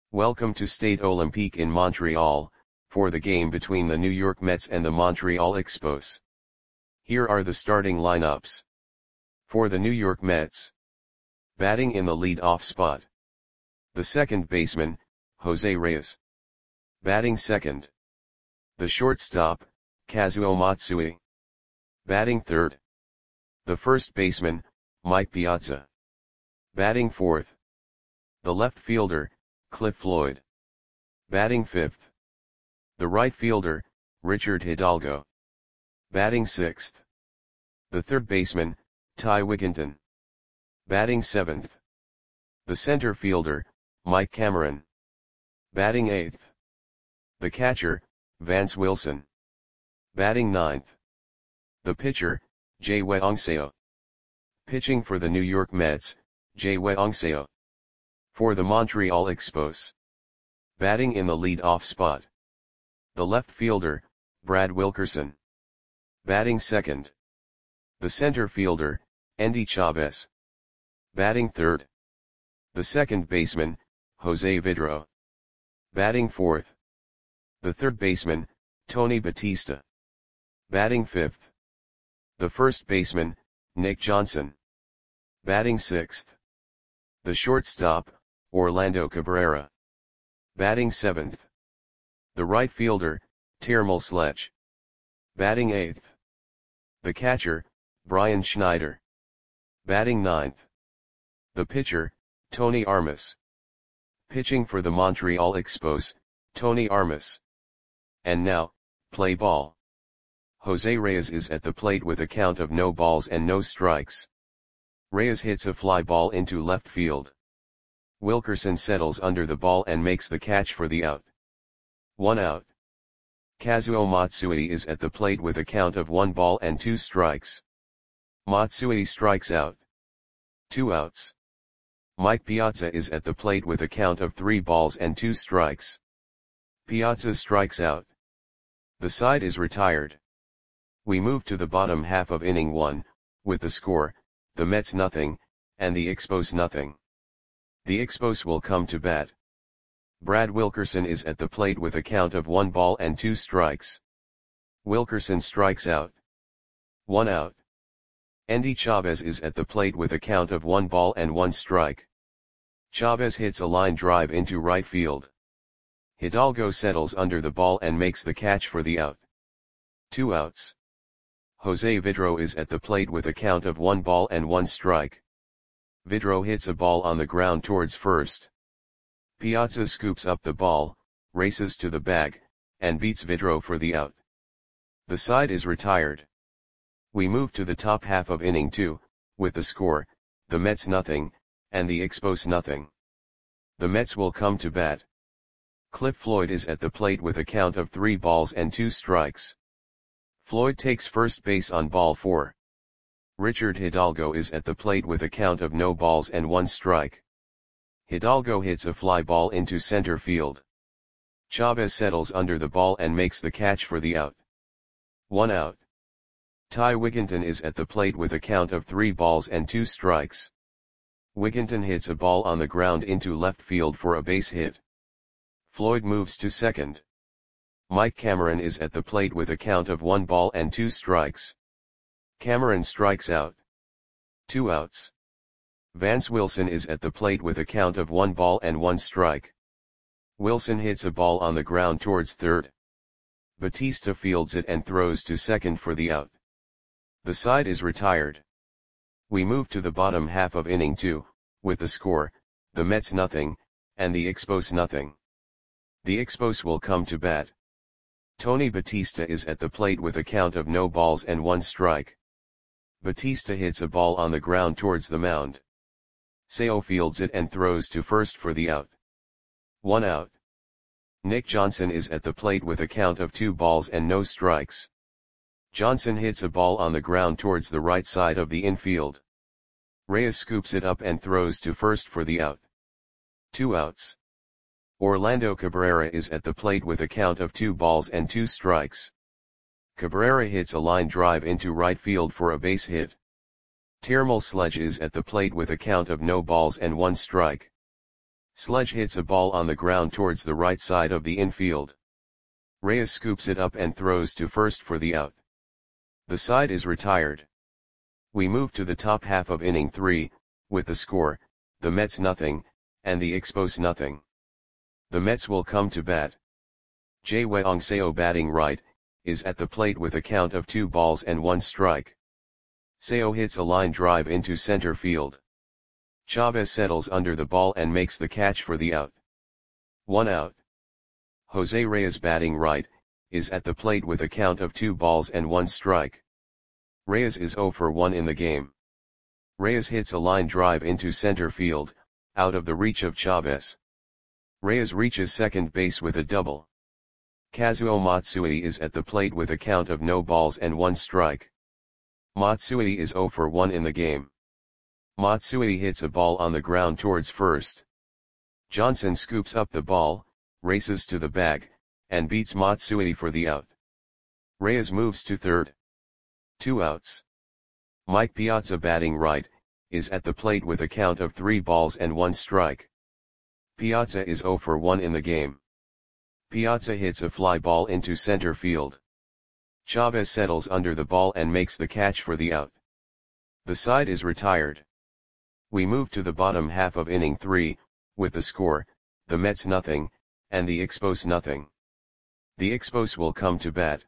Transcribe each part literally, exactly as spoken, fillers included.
Welcome to Stade Olympique in Montreal, for the game between the New York Mets and the Montreal Expos. Here are the starting lineups. For the New York Mets. Batting in the lead-off spot. The second baseman, Jose Reyes. Batting second. The shortstop, Kazuo Matsui. Batting third. The first baseman, Mike Piazza. Batting fourth. The left fielder, Cliff Floyd. Batting fifth. The right fielder, Richard Hidalgo. Batting sixth. The third baseman, Ty Wigginton. Batting seventh. The center fielder, Mike Cameron. Batting eighth. The catcher, Vance Wilson. Batting ninth. The pitcher, Jay Weong-Seo. Pitching for the New York Mets, Jay Weong-Seo. For the Montreal Expos. Batting in the lead-off spot. The left fielder, Brad Wilkerson. Batting second. The center fielder, Endy Chavez. Batting third. The second baseman, Jose Vidro. Batting fourth. The third baseman, Tony Batista. Batting fifth. The first baseman, Nick Johnson. Batting sixth. The shortstop, Orlando Cabrera. Batting seventh. The right fielder, Termel Sledge. Batting eighth. The catcher, Brian Schneider. Batting ninth. The pitcher, Tony Armas. Pitching for the Montreal Expos, Tony Armas. And now, play ball. Jose Reyes is at the plate with a count of no balls and no strikes. Reyes hits a fly ball into left field. Wilkerson settles under the ball and makes the catch for the out. One out. Kazuo Matsui is at the plate with a count of one ball and two strikes. Matsui strikes out. Two outs. Mike Piazza is at the plate with a count of three balls and two strikes. Piazza strikes out. The side is retired. We move to the bottom half of inning one, with the score, the Mets nothing, and the Expos nothing. The Expos will come to bat. Brad Wilkerson is at the plate with a count of one ball and two strikes. Wilkerson strikes out. One out. Endy Chavez is at the plate with a count of one ball and one strike. Chavez hits a line drive into right field. Hidalgo settles under the ball and makes the catch for the out. Two outs. Jose Vidro is at the plate with a count of one ball and one strike. Vidro hits a ball on the ground towards first. Piazza scoops up the ball, races to the bag, and beats Vidro for the out. The side is retired. We move to the top half of inning two, with the score, the Mets nothing, and the Expos nothing. The Mets will come to bat. Cliff Floyd is at the plate with a count of three balls and two strikes. Floyd takes first base on ball four. Richard Hidalgo is at the plate with a count of no balls and one strike. Hidalgo hits a fly ball into center field. Chavez settles under the ball and makes the catch for the out. One out. Ty Wigginton is at the plate with a count of three balls and two strikes. Wigginton hits a ball on the ground into left field for a base hit. Floyd moves to second. Mike Cameron is at the plate with a count of one ball and two strikes. Cameron strikes out. Two outs. Vance Wilson is at the plate with a count of one ball and one strike. Wilson hits a ball on the ground towards third. Batista fields it and throws to second for the out. The side is retired. We move to the bottom half of inning two, with the score, the Mets nothing, and the Expos nothing. The Expos will come to bat. Tony Batista is at the plate with a count of no balls and one strike. Batista hits a ball on the ground towards the mound. Seo fields it and throws to first for the out. One out. Nick Johnson is at the plate with a count of two balls and no strikes. Johnson hits a ball on the ground towards the right side of the infield. Reyes scoops it up and throws to first for the out. Two outs. Orlando Cabrera is at the plate with a count of two balls and two strikes. Cabrera hits a line drive into right field for a base hit. Termel Sledge is at the plate with a count of no balls and one strike. Sledge hits a ball on the ground towards the right side of the infield. Reyes scoops it up and throws to first for the out. The side is retired. We move to the top half of inning three, with the score, the Mets nothing, and the Expos nothing. The Mets will come to bat. Jae-Weong Seo batting right, is at the plate with a count of two balls and one strike. Seo hits a line drive into center field. Chavez settles under the ball and makes the catch for the out. One out. Jose Reyes batting right, is at the plate with a count of two balls and one strike. Reyes is zero for one in the game. Reyes hits a line drive into center field, out of the reach of Chavez. Reyes reaches second base with a double. Kazuo Matsui is at the plate with a count of no balls and one strike. Matsui is zero for one in the game. Matsui hits a ball on the ground towards first. Johnson scoops up the ball, races to the bag, and beats Matsui for the out. Reyes moves to third. Two outs. Mike Piazza batting right, is at the plate with a count of three balls and one strike. Piazza is zero for one in the game. Piazza hits a fly ball into center field. Chavez settles under the ball and makes the catch for the out. The side is retired. We move to the bottom half of inning three, with the score, the Mets nothing, and the Expos nothing. The Expos will come to bat.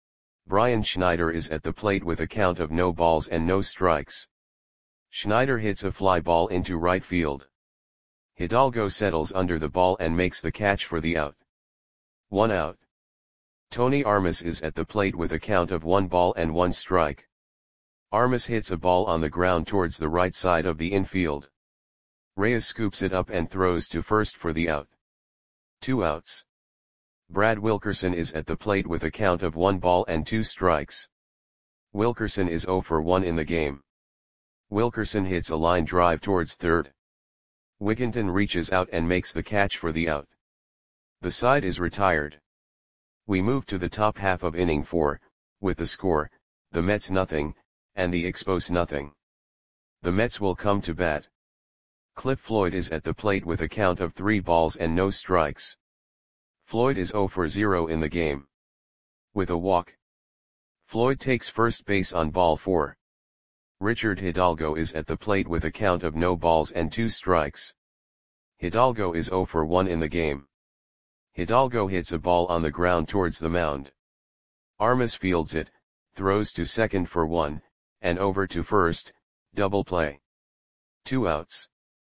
Brian Schneider is at the plate with a count of no balls and no strikes. Schneider hits a fly ball into right field. Hidalgo settles under the ball and makes the catch for the out. One out. Tony Armas is at the plate with a count of one ball and one strike. Armas hits a ball on the ground towards the right side of the infield. Reyes scoops it up and throws to first for the out. Two outs. Brad Wilkerson is at the plate with a count of one ball and two strikes. Wilkerson is zero for one in the game. Wilkerson hits a line drive towards third. Wigginton reaches out and makes the catch for the out. The side is retired. We move to the top half of inning four, with the score, the Mets nothing, and the Expos nothing. The Mets will come to bat. Cliff Floyd is at the plate with a count of three balls and no strikes. Floyd is zero for zero in the game. With a walk. Floyd takes first base on ball four. Richard Hidalgo is at the plate with a count of no balls and two strikes. Hidalgo is zero for one in the game. Hidalgo hits a ball on the ground towards the mound. Armas fields it, throws to second for one, and over to first, double play. Two outs.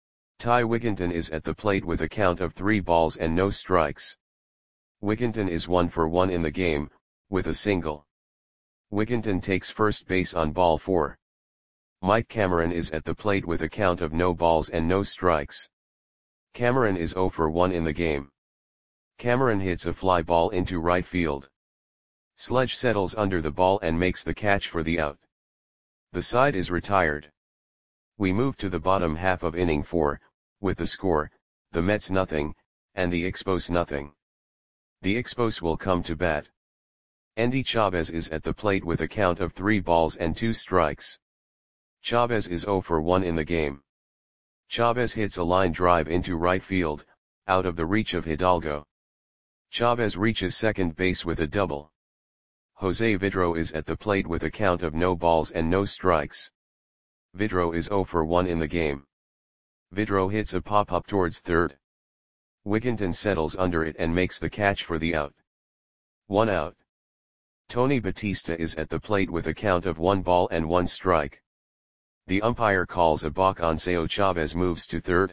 Ty Wigginton is at the plate with a count of three balls and no strikes. Wigginton is one for one in the game, with a single. Wigginton takes first base on ball four. Mike Cameron is at the plate with a count of no balls and no strikes. Cameron is zero for one in the game. Cameron hits a fly ball into right field. Sledge settles under the ball and makes the catch for the out. The side is retired. We move to the bottom half of inning four, with the score, the Mets nothing, and the Expos nothing. The Expos will come to bat. Endy Chavez is at the plate with a count of three balls and two strikes. Chavez is zero for one in the game. Chavez hits a line drive into right field, out of the reach of Hidalgo. Chavez reaches second base with a double. Jose Vidro is at the plate with a count of no balls and no strikes. Vidro is zero for one in the game. Vidro hits a pop-up towards third. Wigginton settles under it and makes the catch for the out. One out. Tony Batista is at the plate with a count of one ball and one strike. The umpire calls a balk on Seo. Chavez moves to third.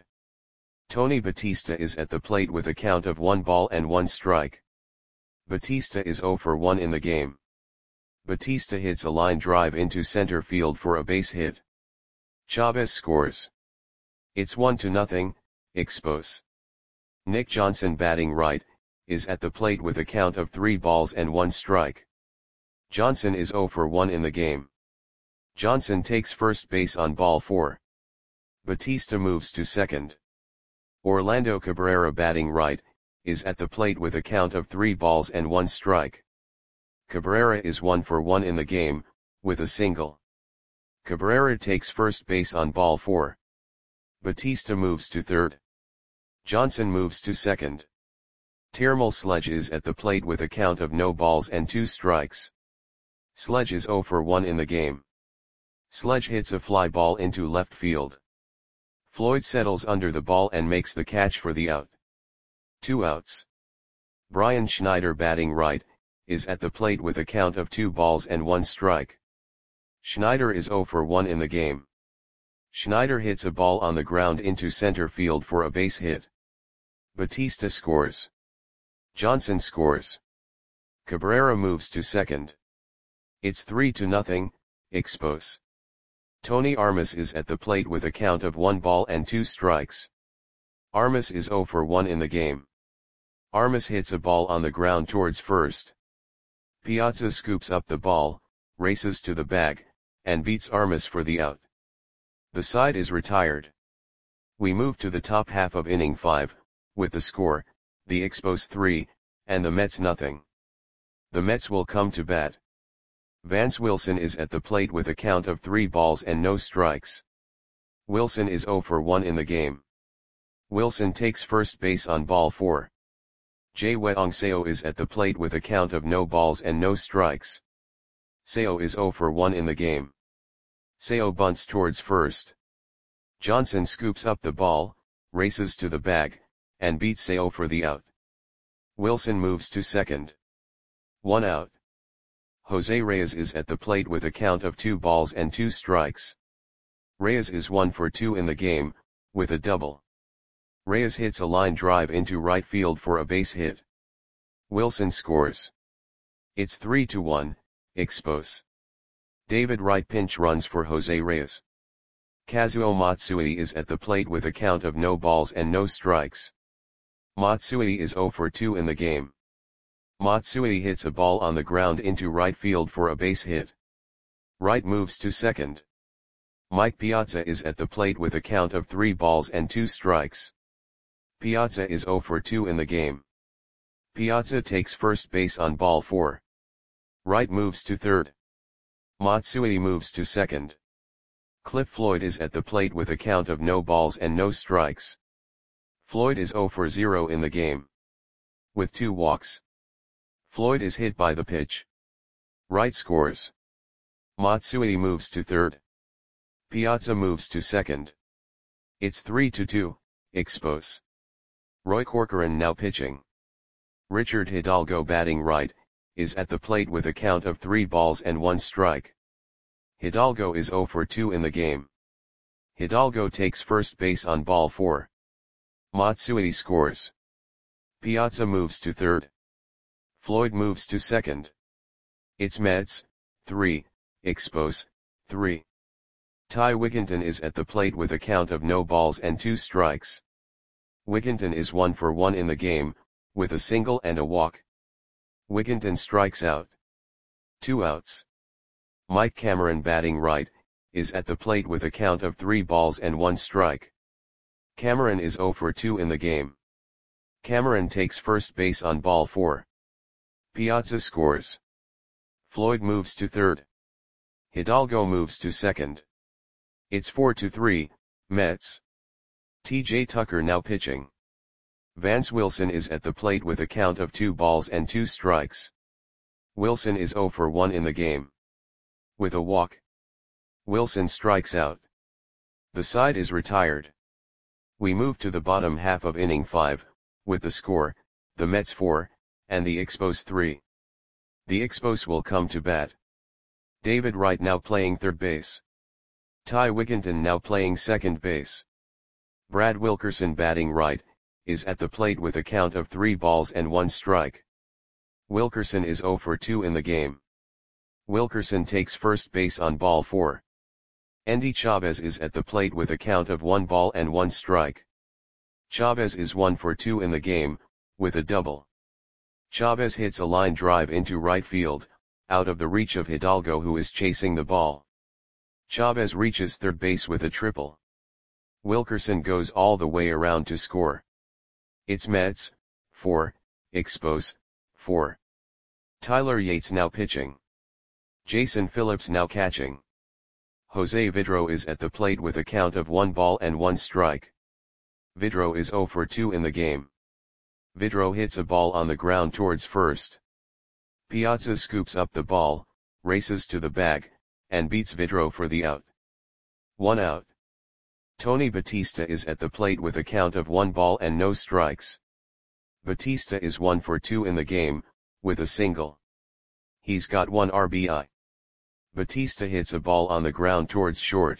Tony Batista is at the plate with a count of one ball and one strike. Batista is zero for one in the game. Batista hits a line drive into center field for a base hit. Chavez scores. It's one to nothing, Expos. Nick Johnson batting right, is at the plate with a count of three balls and one strike. Johnson is zero for one in the game. Johnson takes first base on ball four. Batista moves to second. Orlando Cabrera batting right, is at the plate with a count of three balls and one strike. Cabrera is one for one in the game, with a single. Cabrera takes first base on ball four. Batista moves to third. Johnson moves to second. Termal Sledge is at the plate with a count of no balls and two strikes. Sledge is zero for one in the game. Sledge hits a fly ball into left field. Floyd settles under the ball and makes the catch for the out. Two outs. Brian Schneider, batting right, is at the plate with a count of two balls and one strike. Schneider is zero for one in the game. Schneider hits a ball on the ground into center field for a base hit. Batista scores. Johnson scores. Cabrera moves to second. It's three to nothing, Expos. Tony Armas is at the plate with a count of one ball and two strikes. Armas is zero for one in the game. Armas hits a ball on the ground towards first. Piazza scoops up the ball, races to the bag, and beats Armas for the out. The side is retired. We move to the top half of inning five, with the score, the Expos three, and the Mets nothing. The Mets will come to bat. Vance Wilson is at the plate with a count of three balls and no strikes. Wilson is zero for one in the game. Wilson takes first base on ball four. Jae-Weong Seo is at the plate with a count of no balls and no strikes. Seo is zero for one in the game. Seo bunts towards first. Johnson scoops up the ball, races to the bag, and beats Seo for the out. Wilson moves to second. One out. Jose Reyes is at the plate with a count of two balls and two strikes. Reyes is one for two in the game, with a double. Reyes hits a line drive into right field for a base hit. Wilson scores. It's three to one, Expos. David Wright pinch runs for Jose Reyes. Kazuo Matsui is at the plate with a count of no balls and no strikes. Matsui is zero for two in the game. Matsui hits a ball on the ground into right field for a base hit. Wright moves to second. Mike Piazza is at the plate with a count of three balls and two strikes. Piazza is zero for two in the game. Piazza takes first base on ball four. Wright moves to third. Matsui moves to second. Cliff Floyd is at the plate with a count of no balls and no strikes. Floyd is zero for zero in the game. With two walks. Floyd is hit by the pitch. Wright scores. Matsui moves to third. Piazza moves to second. It's three to two, Expos. Roy Corcoran now pitching. Richard Hidalgo, batting right, is at the plate with a count of three balls and one strike. Hidalgo is zero for two in the game. Hidalgo takes first base on ball four. Matsui scores. Piazza moves to third. Floyd moves to second. It's Mets, three, Expos, three. Ty Wigginton is at the plate with a count of no balls and two strikes. Wigginton is one for one in the game, with a single and a walk. Wigginton strikes out. Two outs. Mike Cameron, batting right, is at the plate with a count of three balls and one strike. Cameron is zero for two in the game. Cameron takes first base on ball four. Piazza scores. Floyd moves to third. Hidalgo moves to second. It's four to three, Mets. T J Tucker now pitching. Vance Wilson is at the plate with a count of two balls and two strikes. Wilson is zero for one in the game. With a walk. Wilson strikes out. The side is retired. We move to the bottom half of inning five, with the score, the Mets four, and the Expos three. The Expos will come to bat. David Wright now playing third base. Ty Wigginton now playing second base. Brad Wilkerson, batting right, is at the plate with a count of three balls and one strike. Wilkerson is zero for two in the game. Wilkerson takes first base on ball four. Endy Chavez is at the plate with a count of one ball and one strike. Chavez is one for two in the game, with a double. Chavez hits a line drive into right field, out of the reach of Hidalgo, who is chasing the ball. Chavez reaches third base with a triple. Wilkerson goes all the way around to score. It's Mets, four, Expos, four. Tyler Yates now pitching. Jason Phillips now catching. Jose Vidro is at the plate with a count of one ball and one strike. Vidro is zero for two in the game. Vidro hits a ball on the ground towards first. Piazza scoops up the ball, races to the bag, and beats Vidro for the out. One out. Tony Batista is at the plate with a count of one ball and no strikes. Batista is one for two in the game, with a single. He's got one R B I. Batista hits a ball on the ground towards short.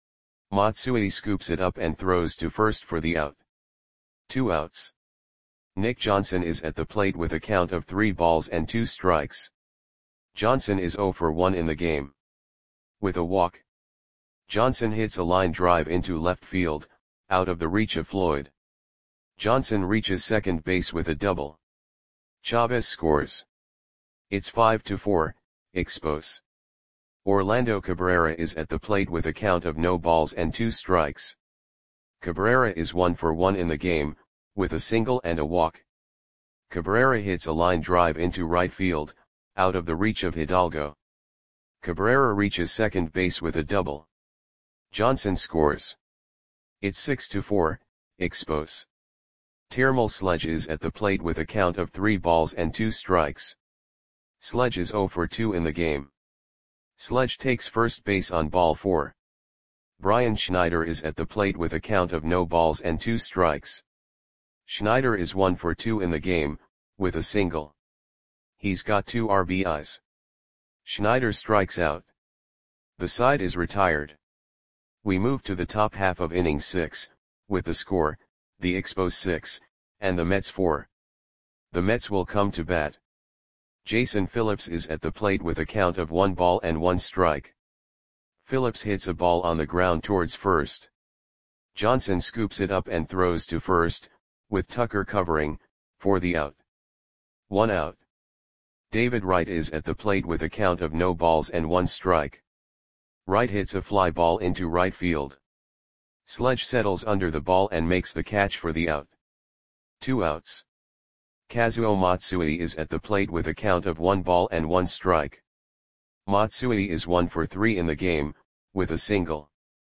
Matsui scoops it up and throws to first for the out. Two outs. Nick Johnson is at the plate with a count of three balls and two strikes. Johnson is zero for one in the game. With a walk. Johnson hits a line drive into left field, out of the reach of Floyd. Johnson reaches second base with a double. Chavez scores. It's five to four, Expos. Orlando Cabrera is at the plate with a count of no balls and two strikes. Cabrera is one for one in the game, with a single and a walk. Cabrera hits a line drive into right field, out of the reach of Hidalgo. Cabrera reaches second base with a double. Johnson scores. It's six to four, Expos. Termal Sledge is at the plate with a count of three balls and two strikes. Sledge is zero for two in the game. Sledge takes first base on ball four. Brian Schneider is at the plate with a count of no balls and two strikes. Schneider is one for two in the game, with a single. He's got two R B Is. Schneider strikes out. The side is retired. We move to the top half of inning six, with the score, the Expos six, and the Mets four. The Mets will come to bat. Jason Phillips is at the plate with a count of one ball and one strike. Phillips hits a ball on the ground towards first. Johnson scoops it up and throws to first, with Tucker covering, for the out. One out. David Wright is at the plate with a count of no balls and one strike. Wright hits a fly ball into right field. Sledge settles under the ball and makes the catch for the out. Two outs. Kazuo Matsui is at the plate with a count of one ball and one strike. Matsui is one for three in the game, with a single.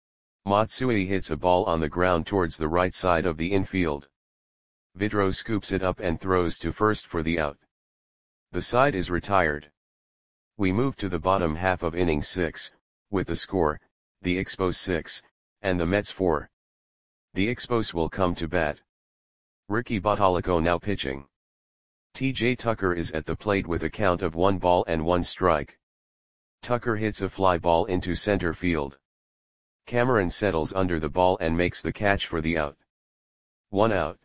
Matsui hits a ball on the ground towards the right side of the infield. Vidro scoops it up and throws to first for the out. The side is retired. We move to the bottom half of inning six, with the score, the Expos six, and the Mets four. The Expos will come to bat. Ricky Bottalico now pitching. T J Tucker is at the plate with a count of one ball and one strike. Tucker hits a fly ball into center field. Cameron settles under the ball and makes the catch for the out. One out.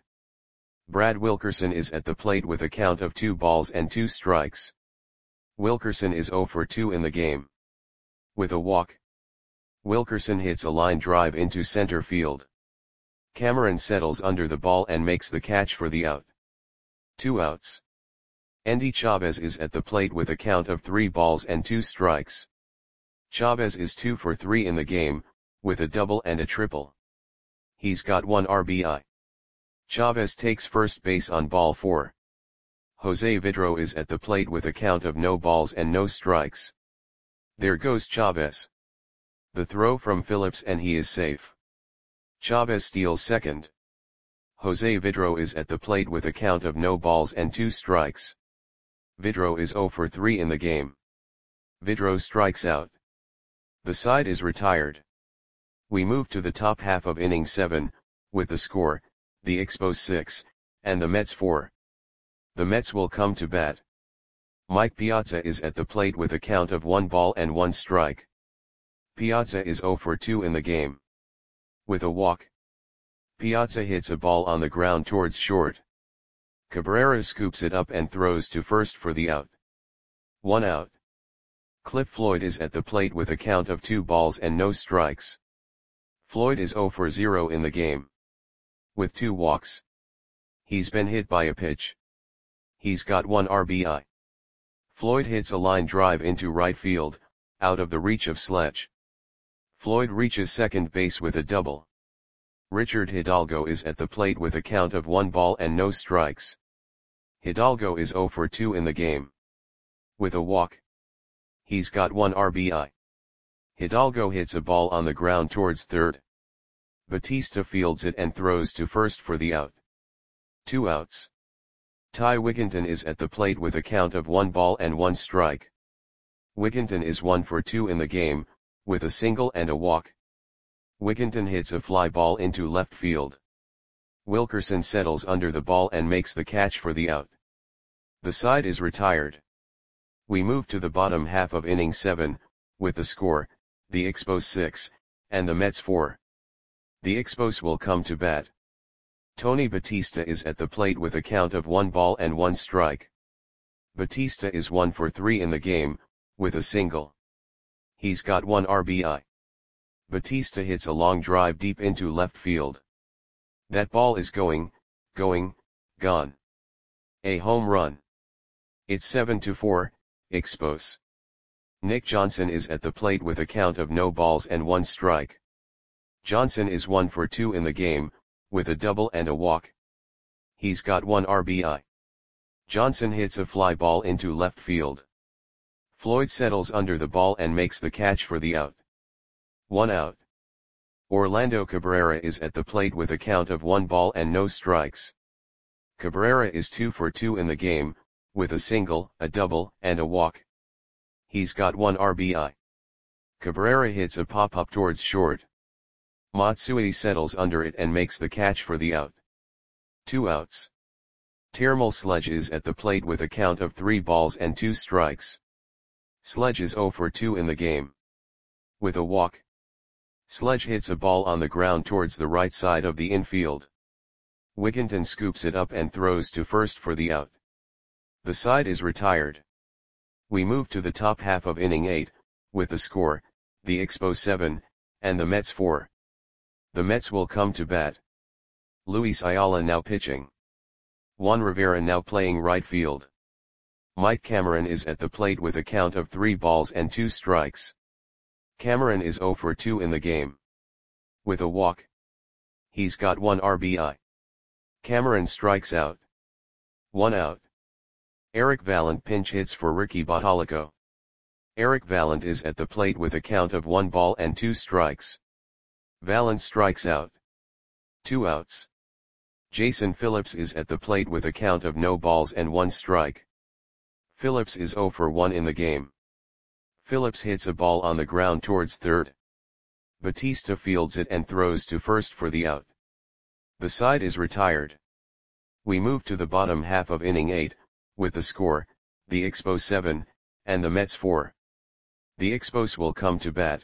Brad Wilkerson is at the plate with a count of two balls and two strikes. Wilkerson is zero for two in the game. With a walk. Wilkerson hits a line drive into center field. Cameron settles under the ball and makes the catch for the out. Two outs. Endy Chavez is at the plate with a count of three balls and two strikes. Chavez is two for three in the game, with a double and a triple. He's got one R B I. Chavez takes first base on ball four. Jose Vidro is at the plate with a count of no balls and no strikes. There goes Chavez. The throw from Phillips and he is safe. Chavez steals second. Jose Vidro is at the plate with a count of no balls and two strikes. Vidro is zero for three in the game. Vidro strikes out. The side is retired. We move to the top half of inning seven, with the score, the Expos six, and the Mets four. The Mets will come to bat. Mike Piazza is at the plate with a count of one ball and one strike. Piazza is zero for two in the game. With a walk. Piazza hits a ball on the ground towards short. Cabrera scoops it up and throws to first for the out. One out. Cliff Floyd is at the plate with a count of two balls and no strikes. Floyd is zero for zero in the game. With two walks. He's been hit by a pitch. He's got one R B I. Floyd hits a line drive into right field, out of the reach of Sledge. Floyd reaches second base with a double. Richard Hidalgo is at the plate with a count of one ball and no strikes. Hidalgo is zero for two in the game. With a walk. He's got one R B I. Hidalgo hits a ball on the ground towards third. Batista fields it and throws to first for the out. Two outs. Ty Wigginton is at the plate with a count of one ball and one strike. Wigginton is one for two in the game, with a single and a walk. Wigginton hits a fly ball into left field. Wilkerson settles under the ball and makes the catch for the out. The side is retired. We move to the bottom half of inning seven, with the score, the Expos six, and the Mets four. The Expos will come to bat. Tony Batista is at the plate with a count of one ball and one strike. Batista is one for three in the game, with a single. He's got one R B I. Batista hits a long drive deep into left field. That ball is going, going, gone. A home run. It's seven to four, Expos. Nick Johnson is at the plate with a count of no balls and one strike. Johnson is one for two in the game, with a double and a walk. He's got one R B I. Johnson hits a fly ball into left field. Floyd settles under the ball and makes the catch for the out. One out. Orlando Cabrera is at the plate with a count of one ball and no strikes. Cabrera is two for two in the game, with a single, a double, and a walk. He's got one R B I. Cabrera hits a pop-up towards short. Matsui settles under it and makes the catch for the out. Two outs. Termal Sledge is at the plate with a count of three balls and two strikes. Sledge is zero for two in the game. With a walk. Sledge hits a ball on the ground towards the right side of the infield. Wigginton scoops it up and throws to first for the out. The side is retired. We move to the top half of inning eight, with the score, the Expos seven, and the Mets four. The Mets will come to bat. Luis Ayala now pitching. Juan Rivera now playing right field. Mike Cameron is at the plate with a count of three balls and two strikes. Cameron is zero for two in the game. With a walk. He's got one R B I. Cameron strikes out. One out. Eric Vallant pinch hits for Ricky Bottalico. Eric Vallant is at the plate with a count of one ball and two strikes. Vallant strikes out. Two outs. Jason Phillips is at the plate with a count of no balls and one strike. Phillips is zero for one in the game. Phillips hits a ball on the ground towards third. Batista fields it and throws to first for the out. The side is retired. We move to the bottom half of inning eight, with the score, the Expos seven, and the Mets four. The Expos will come to bat.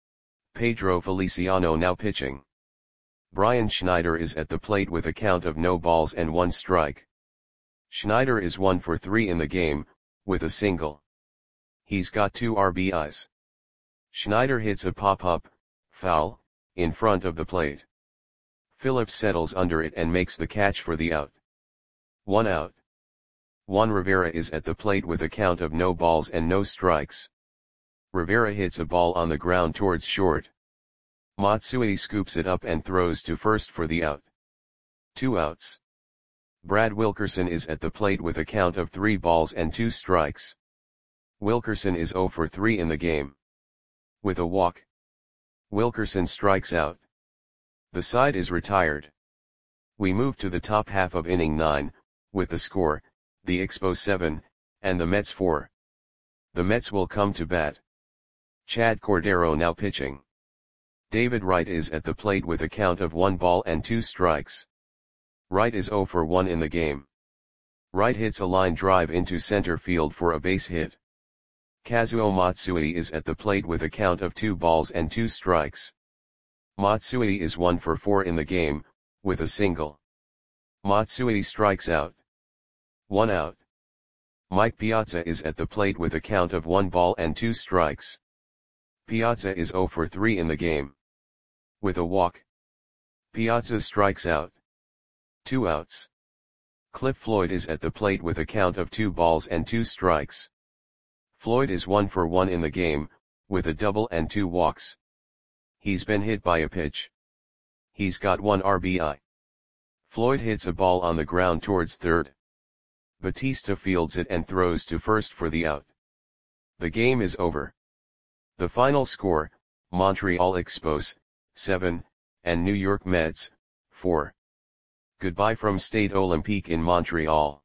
Pedro Feliciano now pitching. Brian Schneider is at the plate with a count of no balls and one strike. Schneider is one for three in the game, with a single. He's got two R B Is. Schneider hits a pop-up, foul, in front of the plate. Phillips settles under it and makes the catch for the out. One out. Juan Rivera is at the plate with a count of no balls and no strikes. Rivera hits a ball on the ground towards short. Matsui scoops it up and throws to first for the out. Two outs. Brad Wilkerson is at the plate with a count of three balls and two strikes. Wilkerson is zero for three in the game. With a walk. Wilkerson strikes out. The side is retired. We move to the top half of inning nine, with the score, the Expos seven, and the Mets four. The Mets will come to bat. Chad Cordero now pitching. David Wright is at the plate with a count of one ball and two strikes. Wright is zero for one in the game. Wright hits a line drive into center field for a base hit. Kazuo Matsui is at the plate with a count of two balls and two strikes. Matsui is one for four in the game, with a single. Matsui strikes out. One out. Mike Piazza is at the plate with a count of one ball and two strikes. Piazza is zero for three in the game. With a walk. Piazza strikes out. Two outs. Cliff Floyd is at the plate with a count of two balls and two strikes. Floyd is one for one in the game, with a double and two walks. He's been hit by a pitch. He's got one R B I. Floyd hits a ball on the ground towards third. Batista fields it and throws to first for the out. The game is over. The final score, Montreal Expos, seven, and New York Mets, four. Goodbye from Stade Olympique in Montreal.